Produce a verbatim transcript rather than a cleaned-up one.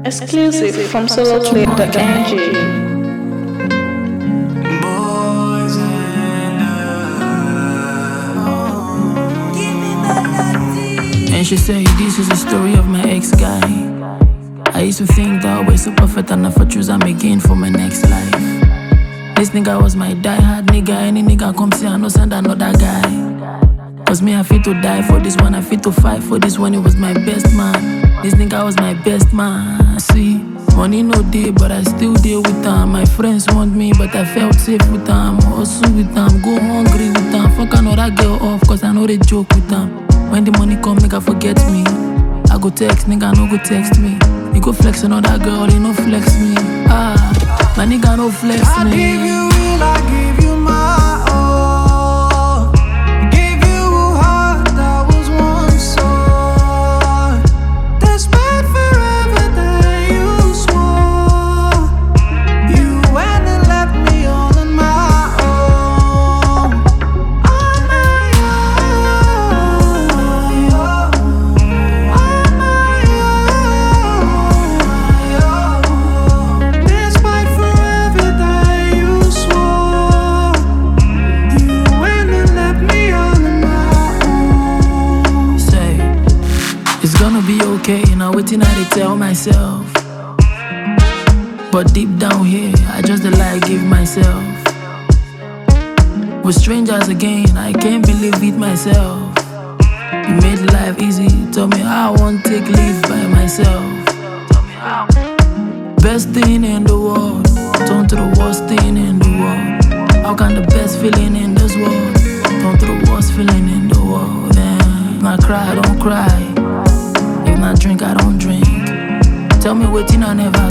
Exclusive from solo clip dot n g. And she say, this is the story of my ex-guy. I used to think that I was so perfect and never choose I'm again for my next life. This nigga was my die-hard nigga. Any nigga come see I no send another guy. Cause me I fit to die for this one, I fit to fight for this one. It was my best man. This nigga was my best man. See, money no day, but I still deal with them. My friends want me, but I felt safe with them. Hustle with them, go hungry with them. Fuck another girl off, cause I know they joke with them. When the money come, nigga forget me. I go text, nigga no go text me. You go flex another girl, they no flex me. Ah, my nigga no flex me. I give you real, I give you my all. Give you a heart that was once sold. Despite forever that you swore. You went and left me all on my own. On my own. On my own. Despite forever that you swore. You went and left me all on my own. Say, it's gonna be okay, now waiting I dey tell myself. But deep down here, I just the lie give myself. With strangers again, I can't believe it myself. You made life easy, tell me how I won't take leave by myself. Best thing in the world, turn to the worst thing in the world. How can the best feeling in this world turn to the worst feeling in the world? And if not cry, I don't cry. If not drink, I don't drink. Tell me waiting I never